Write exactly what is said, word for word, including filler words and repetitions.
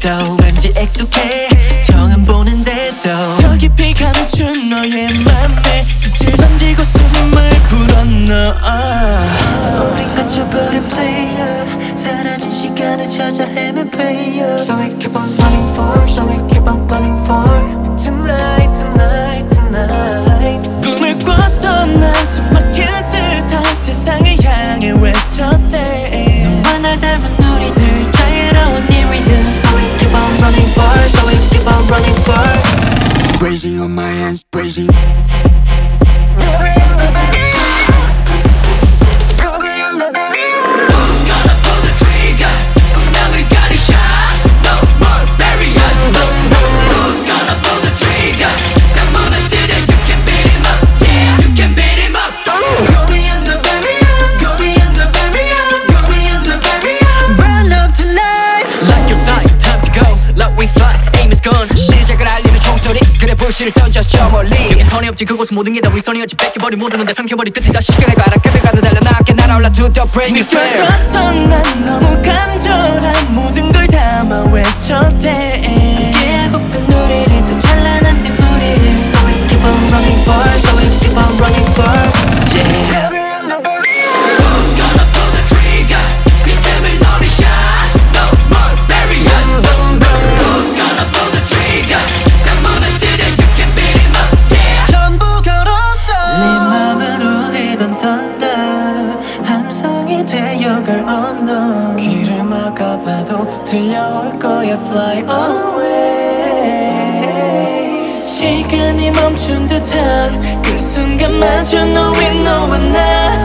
또 왠지 익숙해 처음 보는데도 더 깊이 감춘 너의 맘에 빛을 던지고 숨을 불어넣어. 우린 갇혀버린 player 사라진 시간을 찾아 헤맨 player So we keep on running for So we keep on running for Tonight tonight tonight 꿈을 꿔서 난 숨막힐 듯한 세상을 향해 외쳤대. 너와 날 닮은 우리들 자유로운 이 rhythm So we keep on running for So we keep on running for Raising on my hands, raising. 시작을 알리는 총소리 그래 불씨를 던졌어 저 멀리 여긴 선이 없지 그곳은 모든 게 다 위선이 없지 뺏겨버린 모든 건 다 삼켜버린 끝에 다시 시간을 가라 그대가 달려나게 날아올라 to the breaking 느껴져서 난 너무 간절한 모든 걸 담아 외쳤대. 깨고픈 우리를 또 찬란한 빗물이를 So we keep on running for So we keep on running for Yeah 되어갈 언덕 길을 막아봐도 들려올 거야 fly away. 시간이 멈춘 듯한 그 순간 마주 너와 너와 나